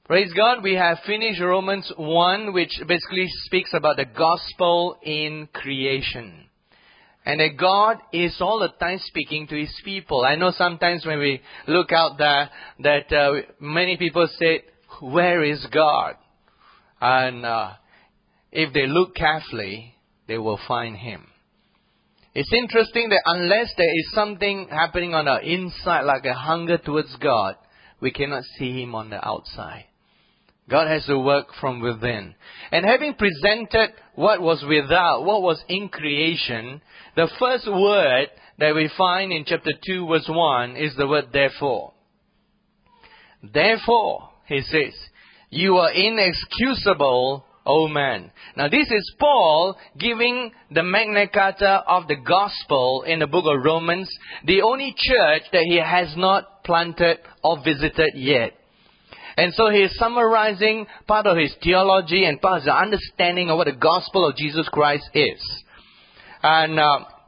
Praise God, we have finished Romans 1, which basically speaks about the gospel in creation. And that God is all the time speaking to His people. I know sometimes when we look out there, that many people say, where is God? And if they look carefully, they will find Him. It's interesting that unless there is something happening on our inside, like a hunger towards God, we cannot see Him on the outside. God has to work from within. And having presented what was without, what was in creation, the first word that we find in chapter 2 verse 1 is the word therefore. Therefore, he says, you are inexcusable, O man. Now this is Paul giving the Magna Carta of the gospel in the book of Romans, the only church that he has not planted or visited yet. And so he is summarizing part of his theology and part of his understanding of what the gospel of Jesus Christ is. And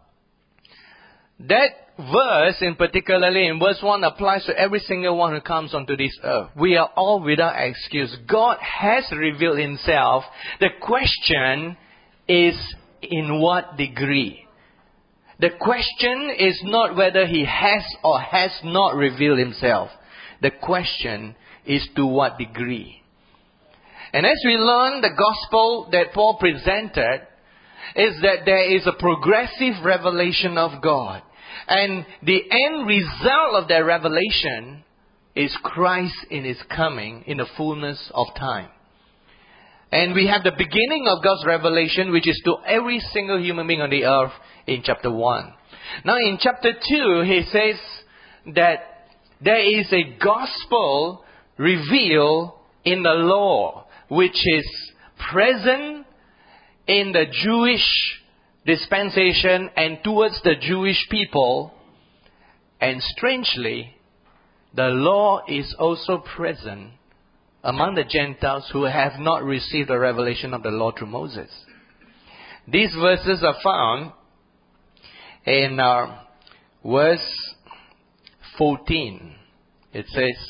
that verse in particularly in verse 1 applies to every single one who comes onto this earth. We are all without excuse. God has revealed Himself. The question is in what degree? The question is not whether He has or has not revealed Himself. The question is to what degree. And as we learn the gospel that Paul presented, is that there is a progressive revelation of God. And the end result of that revelation is Christ in His coming in the fullness of time. And we have the beginning of God's revelation, which is to every single human being on the earth in chapter 1. Now in chapter 2, he says that there is a gospel revealed in the law, which is present in the Jewish dispensation and towards the Jewish people. And strangely, the law is also present among the Gentiles who have not received the revelation of the law through Moses. These verses are found in verse 14. It says,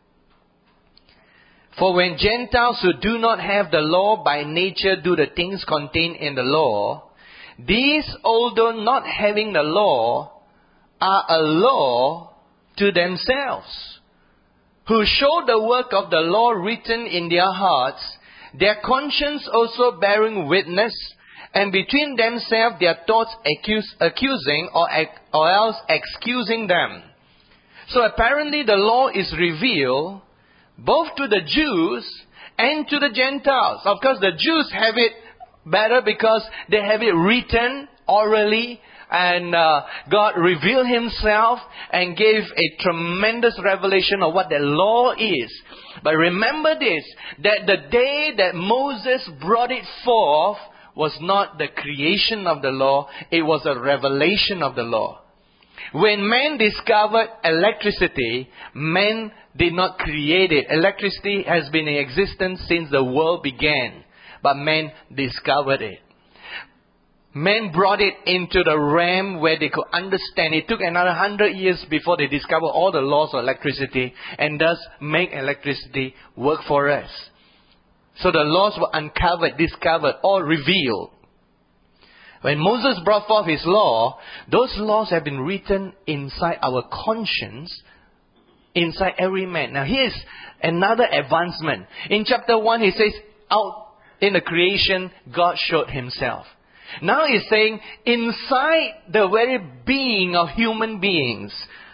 for when Gentiles who do not have the law by nature do the things contained in the law, these, although not having the law, are a law to themselves, who show the work of the law written in their hearts, their conscience also bearing witness, and between themselves their thoughts accusing or else excusing them. So apparently the law is revealed both to the Jews and to the Gentiles. Of course, the Jews have it better because they have it written orally, and God revealed Himself and gave a tremendous revelation of what the law is. But remember this, that the day that Moses brought it forth was not the creation of the law, it was a revelation of the law. When man discovered electricity, man did not create it. Electricity has been in existence since the world began, but man discovered it. Men brought it into the realm where they could understand. It took another 100 years before they discovered all the laws of electricity and thus make electricity work for us. So the laws were uncovered, discovered, or revealed. When Moses brought forth his law, those laws have been written inside our conscience, inside every man. Now here's another advancement. In chapter 1 he says, out in the creation, God showed Himself. Now he's saying, inside the very being of human beings,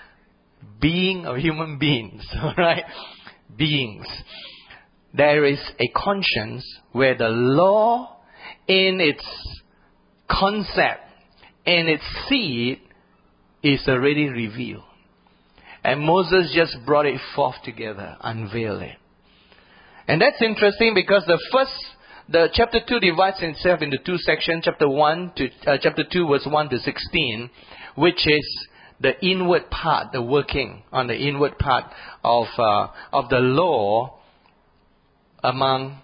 alright? Beings. There is a conscience where the law in its concept and its seed is already revealed. And Moses just brought it forth together, unveiled it. And that's interesting because the chapter 2 divides itself into two sections, chapter 2 verse 1 to 16, which is the inward part, the working on the inward part of the law among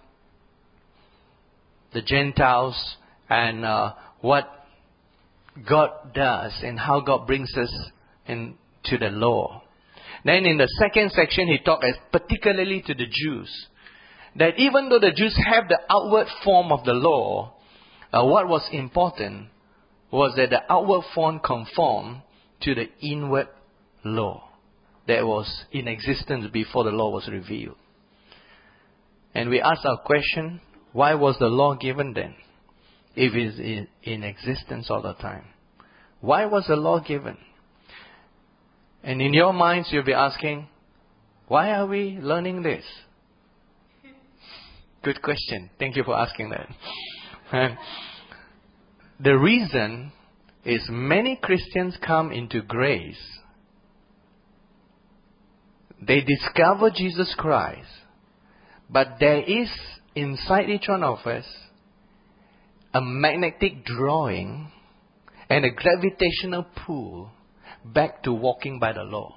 the Gentiles and what God does and how God brings us into the law. Then in the second section he talked particularly to the Jews. that even though the Jews have the outward form of the law, what was important was that the outward form conformed to the inward law that was in existence before the law was revealed. And we ask our question, why was the law given then, if it's in existence all the time? Why was the law given? And in your minds you'll be asking, why are we learning this? Good question. Thank you for asking that. And the reason is many Christians come into grace. They discover Jesus Christ. But there is inside each one of us a magnetic drawing and a gravitational pull back to walking by the law.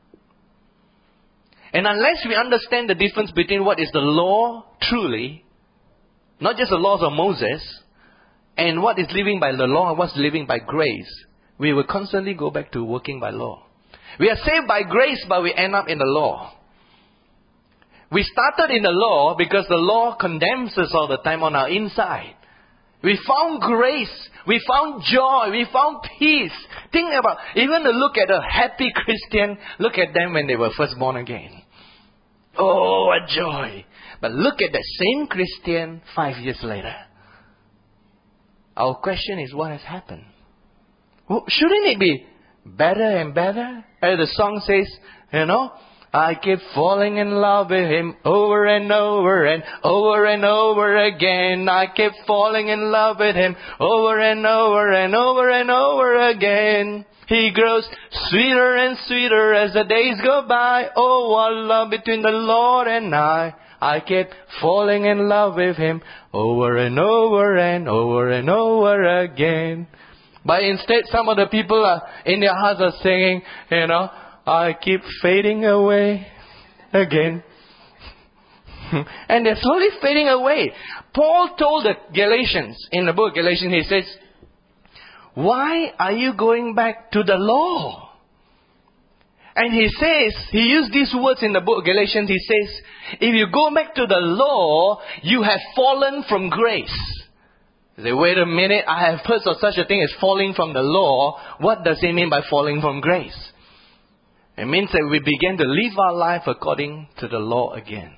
And unless we understand the difference between what is the law truly, not just the laws of Moses, and what is living by the law and what's living by grace, we will constantly go back to working by law. We are saved by grace, but we end up in the law. We started in the law because the law condemns us all the time on our inside. We found grace. We found joy. We found peace. Think about, even to look at a happy Christian, look at them when they were first born again. Oh, what joy. But look at that same Christian 5 years later. Our question is, what has happened? Well, shouldn't it be better and better? As the song says, I keep falling in love with Him over and over and over and over again. I keep falling in love with Him over and over and over and over again. He grows sweeter and sweeter as the days go by. Oh, what love between the Lord and I. I keep falling in love with Him over and over and over and over again. But instead, some of the people in their hearts are singing, I keep fading away again. And they're slowly fading away. Paul told the Galatians, in the book of Galatians, he says, why are you going back to the law? And he says, he used these words in the book of Galatians, he says, if you go back to the law, you have fallen from grace. You say, wait a minute, I have heard of such a thing as falling from the law. What does he mean by falling from grace? It means that we begin to live our life according to the law again.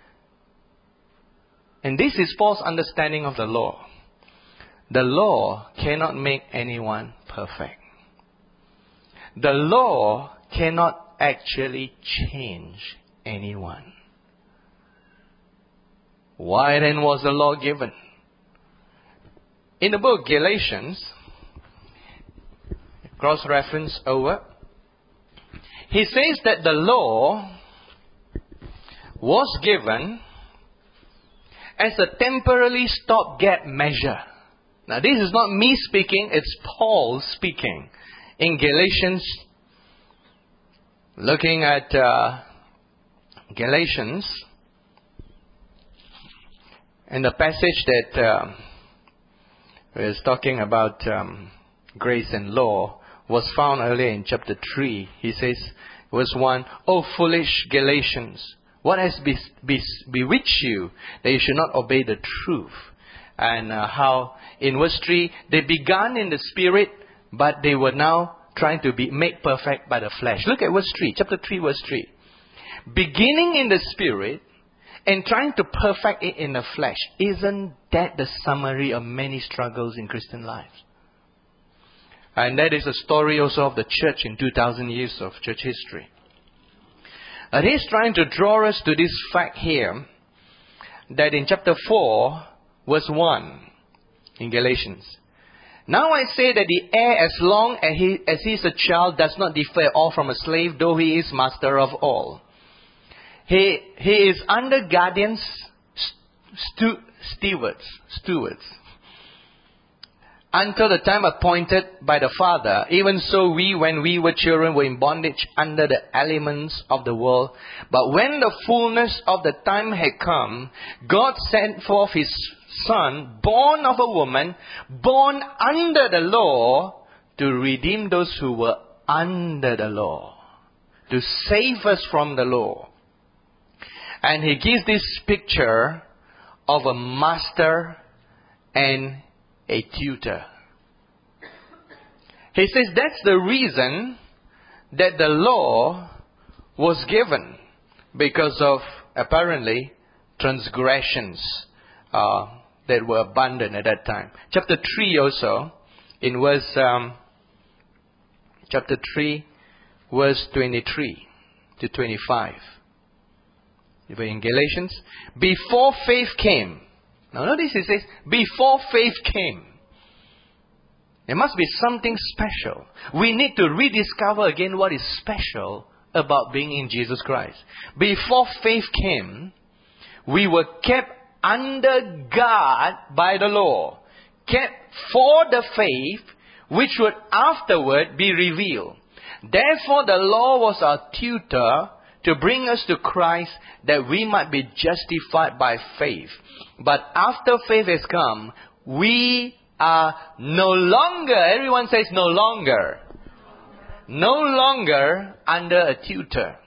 And this is Paul's understanding of the law. The law cannot make anyone perfect. The law cannot actually change anyone. Why then was the law given? In the book of Galatians, cross-reference over, he says that the law was given as a temporarily stopgap measure. Now this is not me speaking, it's Paul speaking. In Galatians, looking at Galatians, and the passage that is talking about grace and law was found earlier in chapter 3. He says, verse 1, O foolish Galatians, what has bewitched you that you should not obey the truth? And how in verse 3, they began in the spirit, but they were now trying to be made perfect by the flesh. Look at verse 3, chapter 3, verse 3. Beginning in the spirit and trying to perfect it in the flesh. Isn't that the summary of many struggles in Christian lives? And that is a story also of the church in 2000 years of church history. And he's trying to draw us to this fact here, that in chapter 4, verse 1, in Galatians. Now I say that the heir, as long as he is a child, does not differ at all from a slave, though he is master of all. He is under guardians, stewards, until the time appointed by the Father. Even so we, when we were children, were in bondage under the elements of the world. But when the fullness of the time had come, God sent forth His Son, born of a woman, born under the law, to redeem those who were under the law, to save us from the law, And he gives this picture of a master and a tutor. He says that's the reason that the law was given, because of apparently transgressions that were abundant at that time. Chapter 3 also, in chapter 3, verse 23 to 25. In Galatians, before faith came. Now notice it says, before faith came. There must be something special. We need to rediscover again what is special about being in Jesus Christ. Before faith came, we were kept under guard by the law, kept for the faith which would afterward be revealed. Therefore the law was our tutor to bring us to Christ, that we might be justified by faith. But after faith has come, we are no longer, everyone says no longer, no longer under a tutor.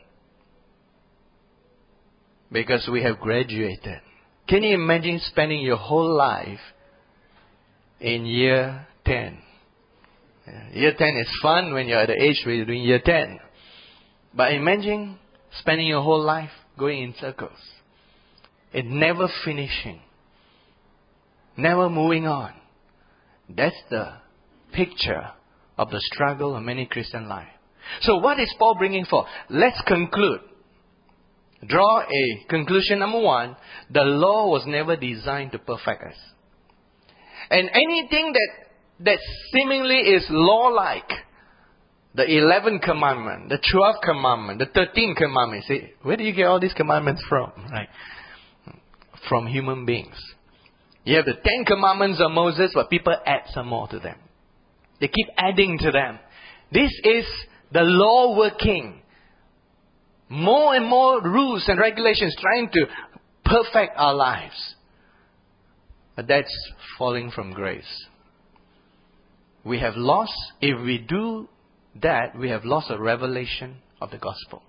Because we have graduated. Can you imagine spending your whole life in year 10? Year 10 is fun when you're at the age where you're doing year 10. But imagine spending your whole life going in circles. It never finishing. Never moving on. That's the picture of the struggle of many Christian life. So what is Paul bringing forth? Let's conclude. Draw a conclusion. Number one, the law was never designed to perfect us. And anything that seemingly is law-like, the 11th commandment, the 12th commandment, the 13th commandment, see, where do you get all these commandments from? Right? From human beings. You have the 10 commandments of Moses, but people add some more to them. They keep adding to them. This is the law working. More and more rules and regulations trying to perfect our lives. But that's falling from grace. We have lost, if we do that, we have lost a revelation of the gospel.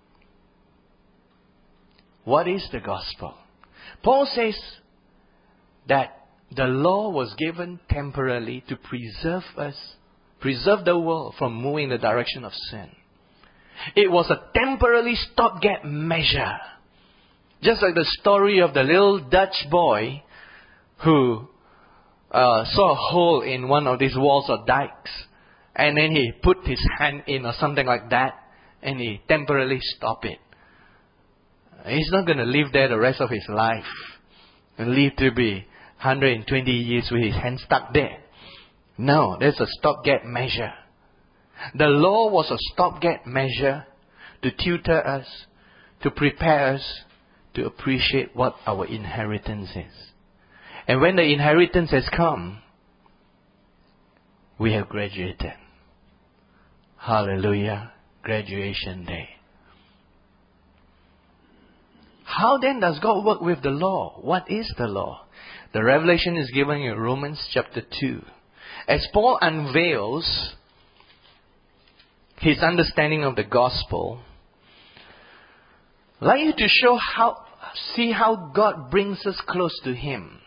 What is the gospel? Paul says that the law was given temporarily to preserve us, preserve the world from moving in the direction of sin. It was a temporarily stopgap measure. Just like the story of the little Dutch boy who saw a hole in one of these walls or dikes. And then he put his hand in or something like that. And he temporarily stopped it. He's not going to live there the rest of his life. And live to be 120 years with his hand stuck there. No, that's a stopgap measure. The law was a stopgap measure to tutor us, to prepare us to appreciate what our inheritance is. And when the inheritance has come, we have graduated. Hallelujah. Graduation day. How then does God work with the law? What is the law? The revelation is given in Romans chapter 2. As Paul unveils his understanding of the gospel, I'd like you to see how God brings us close to Him.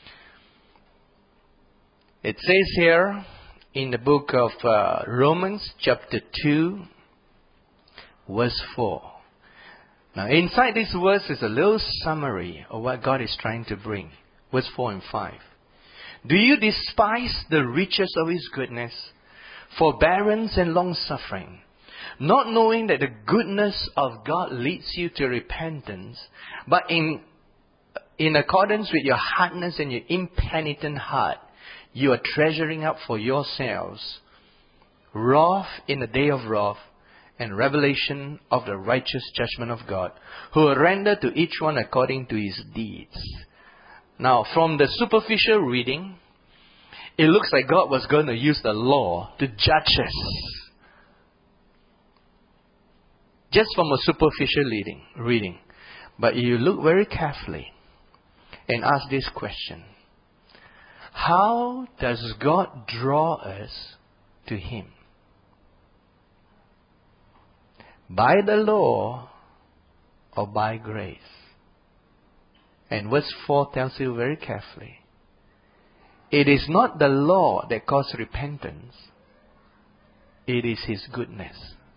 It says here in the book of Romans chapter 2, verse 4. Now inside this verse is a little summary of what God is trying to bring. Verse 4 and 5. Do you despise the riches of His goodness, forbearance and long-suffering, not knowing that the goodness of God leads you to repentance, but in accordance with your hardness and your impenitent heart, you are treasuring up for yourselves wrath in the day of wrath and revelation of the righteous judgment of God, who will render to each one according to his deeds. Now, from the superficial reading, it looks like God was going to use the law to judge us. Just from a superficial reading. But you look very carefully and ask this question. How does God draw us to Him? By the law or by grace? And verse 4 tells you very carefully, it is not the law that causes repentance. It is His goodness.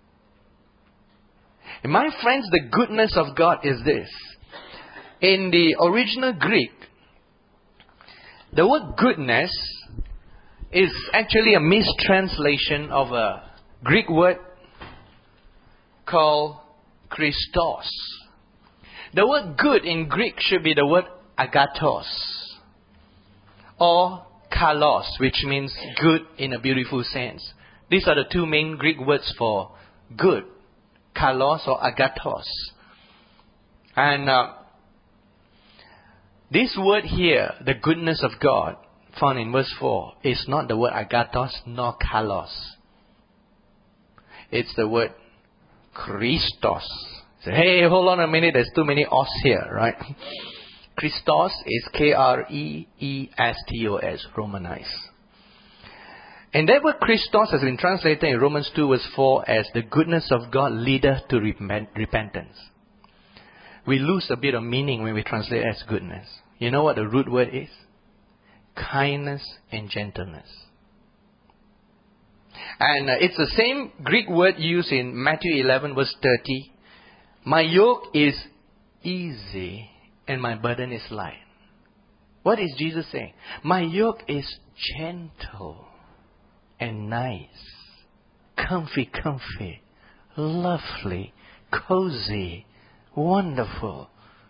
And my friends, the goodness of God is this. In the original Greek, the word goodness is actually a mistranslation of a Greek word called Christos. The word good in Greek should be the word agathos or kalos, which means good in a beautiful sense. These are the two main Greek words for good, kalos or agathos. And this word here, the goodness of God, found in verse 4, is not the word agathos nor kalos. It's the word Christos. So, hey, hold on a minute, there's too many os here, right? Christos is K-R-E-E-S-T-O-S, Romanized. And that word Christos has been translated in Romans 2 verse 4 as the goodness of God leadeth to repentance. We lose a bit of meaning when we translate it as goodness. You know what the root word is? Kindness and gentleness. And it's the same Greek word used in Matthew 11 verse 30. My yoke is easy and my burden is light. What is Jesus saying? My yoke is gentle and nice. Comfy, lovely, cozy, wonderful.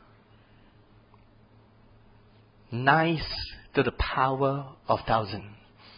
Nice to the power of 1,000.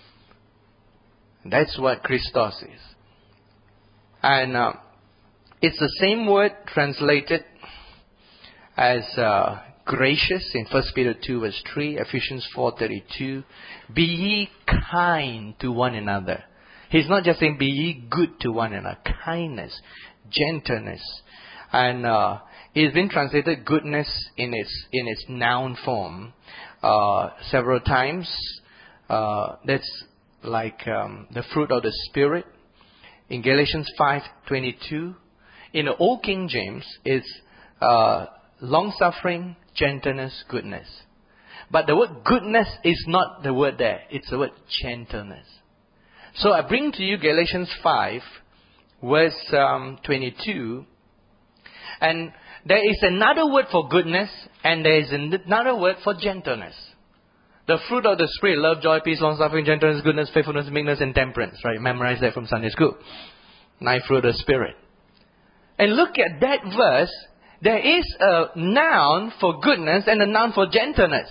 That's what Christos is. And it's the same word translated as gracious in 1 Peter 2 verse 3, Ephesians 4:32. Be ye kind to one another. He's not just saying be ye good to one another. Kindness, gentleness. And it's been translated goodness in its noun form several times. That's like the fruit of the Spirit. In Galatians 5:22. In the Old King James, it's long-suffering, gentleness, goodness. But the word goodness is not the word there. It's the word gentleness. So I bring to you Galatians 5, verse 22. And there is another word for goodness, and there is another word for gentleness. The fruit of the Spirit, love, joy, peace, long-suffering, gentleness, goodness, faithfulness, meekness, and temperance. Right? Memorize that from Sunday school. 9 fruit of the Spirit. And look at that verse. There is a noun for goodness and a noun for gentleness.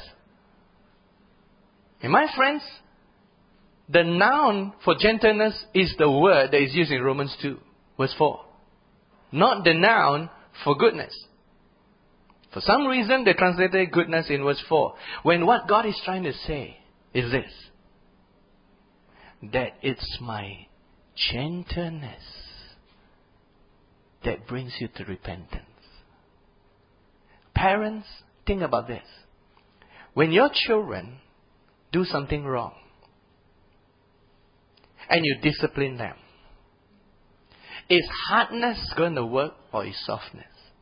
And my friends, the noun for gentleness is the word that is used in Romans 2, verse 4. Not the noun for goodness. For some reason, they translated goodness in verse 4. When what God is trying to say is this. That it's my gentleness that brings you to repentance. Parents, think about this. When your children do something wrong and you discipline them, is hardness going to work or is softness?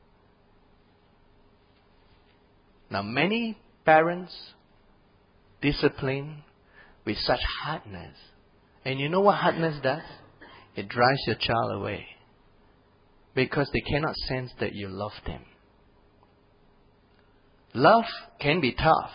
Now, many parents discipline with such hardness. And you know what hardness does? It drives your child away. Because they cannot sense that you love them. Love can be tough.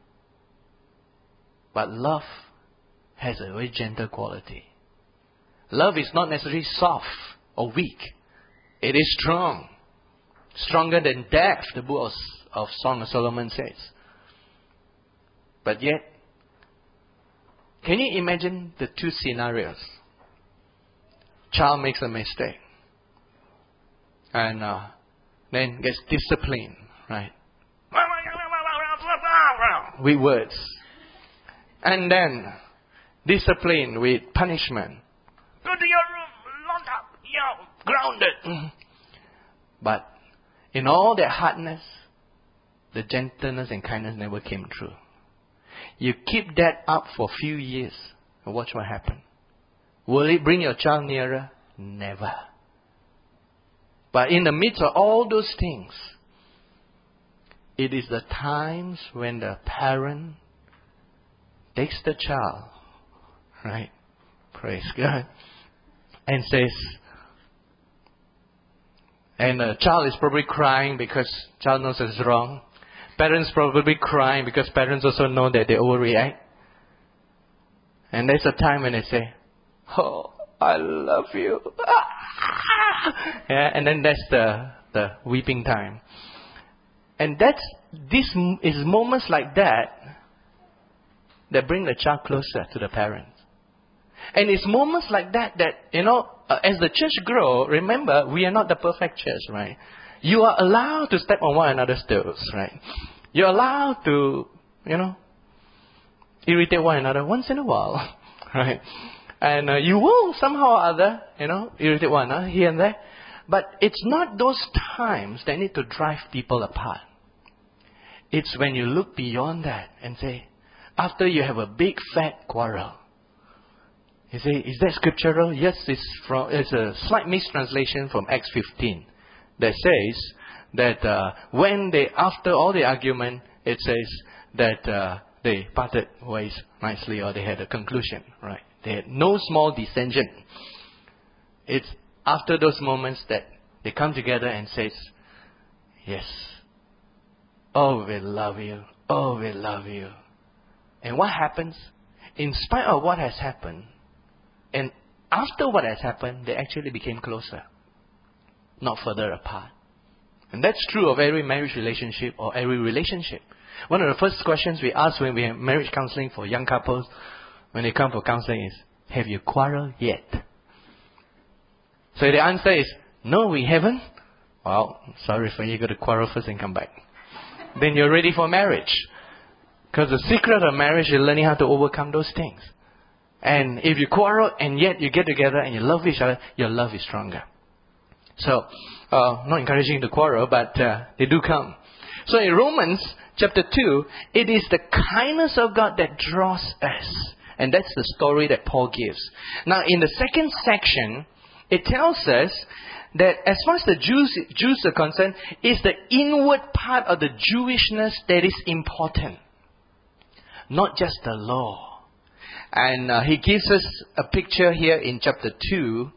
But love has a very gentle quality. Love is not necessarily soft or weak. It is strong. Stronger than death, the book of Song of Solomon says. But yet, can you imagine the two scenarios? Child makes a mistake. And then gets disciplined, right? With words. And then discipline with punishment. Go to your room, locked up, grounded. But in all that hardness, the gentleness and kindness never came true. You keep that up for a few years and watch what happens. Will it bring your child nearer? Never. But in the midst of all those things, it is the times when the parent takes the child, right? Praise God. And says, and the child is probably crying because child knows it's wrong. Parents probably crying because parents also know that they overreact. And there's a time when they say, "Oh, I love you." Yeah, and then that's the weeping time. And this is moments like that bring the child closer to the parents. And it's moments like that, as the church grows, remember, we are not the perfect church, right? You are allowed to step on one another's toes, right? You're allowed to, irritate one another once in a while, right? And you will somehow or other, irritate one another here and there. But it's not those times that need to drive people apart. It's when you look beyond that and say, after you have a big fat quarrel, you say, is that scriptural? Yes, it's a slight mistranslation from Acts 15 that says that after all the argument, it says that they parted ways nicely, or they had a conclusion, right? They had no small dissension. It's after those moments that they come together and says, yes, oh, we love you. Oh, we love you. And what happens? In spite of what has happened, and after what has happened, they actually became closer, not further apart. And that's true of every marriage relationship or every relationship. One of the first questions we ask when we have marriage counseling for young couples, when they come for counseling, is, have you quarreled yet? So the answer is, no, we haven't. Well, sorry for you, you got to quarrel first and come back. Then you're ready for marriage. Because the secret of marriage is learning how to overcome those things. And if you quarrel and yet you get together and you love each other, your love is stronger. So, not encouraging to quarrel, but they do come. So in Romans chapter 2, it is the kindness of God that draws us. And that's the story that Paul gives. Now in the second section, it tells us that as far as the Jews are concerned, it's the inward part of the Jewishness that is important. Not just the law. And he gives us a picture here in chapter 2,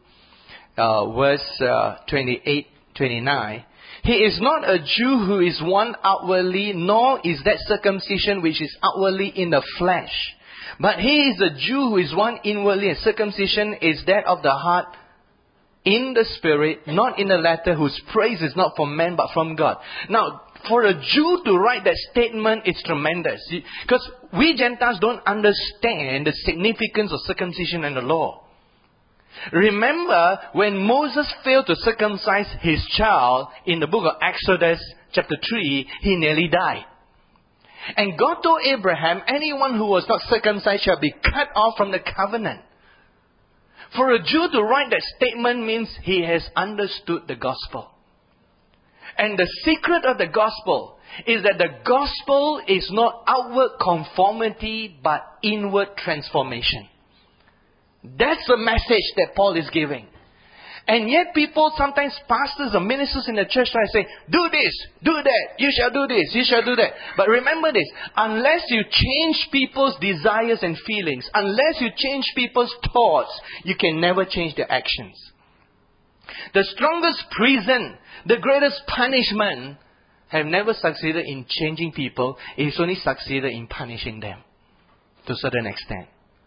verse 28, 29. He is not a Jew who is one outwardly, nor is that circumcision which is outwardly in the flesh. But he is a Jew who is one inwardly, and circumcision is that of the heart in the spirit, not in the letter, whose praise is not from man but from God. Now, for a Jew to write that statement is tremendous. Because we Gentiles don't understand the significance of circumcision and the law. Remember when Moses failed to circumcise his child in the book of Exodus chapter 3, he nearly died. And God told Abraham, anyone who was not circumcised shall be cut off from the covenant. For a Jew to write that statement means he has understood the gospel. And the secret of the gospel is that the gospel is not outward conformity but inward transformation. That's the message that Paul is giving. And yet people, sometimes pastors or ministers in the church try to say, do this, do that, you shall do this, you shall do that. But remember this, unless you change people's desires and feelings, unless you change people's thoughts, you can never change their actions. The strongest prison, the greatest punishment, have never succeeded in changing people. It's only succeeded in punishing them to a certain extent.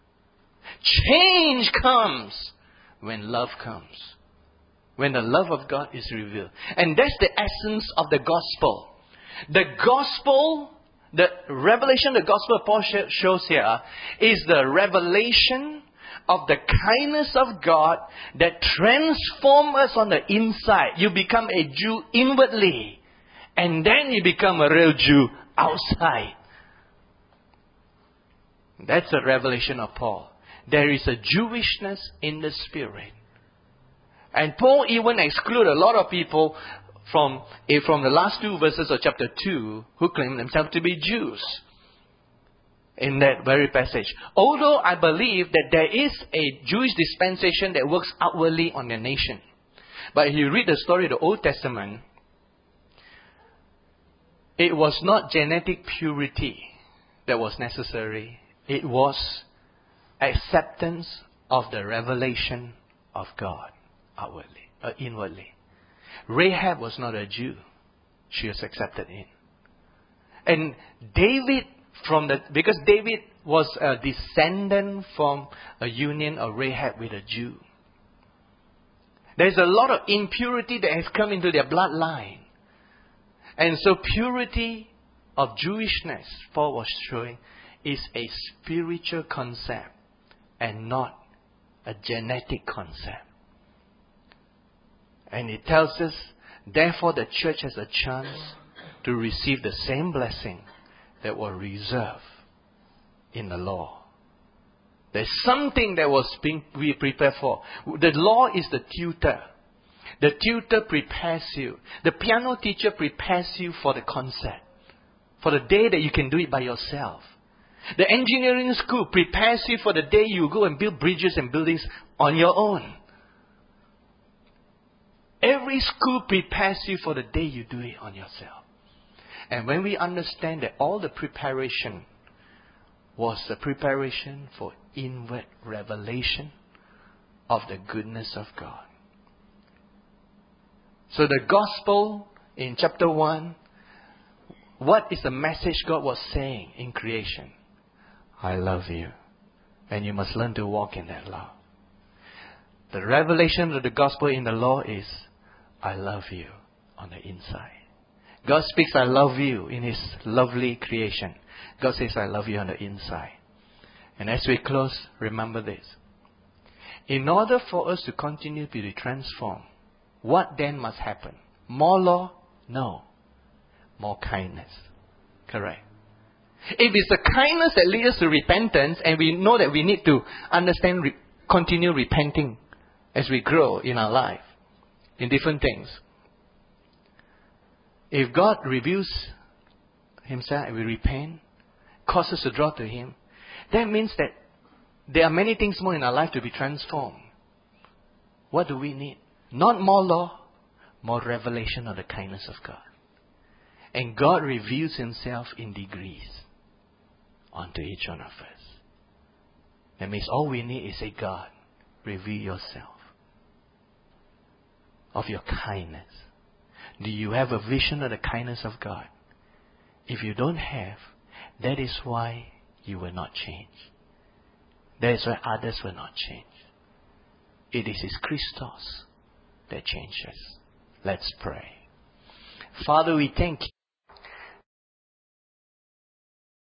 Change comes when love comes. When the love of God is revealed. And that's the essence of the gospel. The gospel, the revelation the gospel Paul shows here is the revelation of the kindness of God that transforms us on the inside. You become a Jew inwardly. And then you become a real Jew outside. That's the revelation of Paul. There is a Jewishness in the spirit. And Paul even excluded a lot of people from the last two verses of chapter 2 who claim themselves to be Jews. In that very passage. Although I believe that there is a Jewish dispensation that works outwardly on the nation. But if you read the story of the Old Testament, It was not genetic purity that was necessary. It was acceptance of the revelation of God outwardly, inwardly. Rahab was not a Jew. She was accepted in. And David, because David was a descendant from a union of Rahab with a Jew. There's a lot of impurity that has come into their bloodline. And so purity of Jewishness, Paul was showing, is a spiritual concept and not a genetic concept. And it tells us, therefore the church has a chance to receive the same blessing that was reserved in the law. There's something that was we prepared for. The law is the tutor. The tutor prepares you. The piano teacher prepares you for the concert. For the day that you can do it by yourself. The engineering school prepares you for the day you go and build bridges and buildings on your own. Every school prepares you for the day you do it on yourself. And when we understand that all the preparation was the preparation for inward revelation of the goodness of God. So the gospel in chapter 1, what is the message God was saying in creation? I love you. And you must learn to walk in that love. The revelation of the gospel in the law is, I love you on the inside. God speaks, I love you in His lovely creation. God says, I love you on the inside. And as we close, remember this. In order for us to continue to be transformed, what then must happen? More law? No. More kindness. Correct. If it's the kindness that leads us to repentance, and we know that we need to understand, continue repenting as we grow in our life, in different things. If God reveals Himself and we repent, causes us to draw to Him, that means that there are many things more in our life to be transformed. What do we need? Not more law, more revelation of the kindness of God. And God reveals Himself in degrees unto each one of us. That means all we need is say, God, reveal yourself of your kindness. Do you have a vision of the kindness of God? If you don't have, that is why you will not change. That is why others will not change. It is His Christos that changes. Let's pray. Father, we thank you.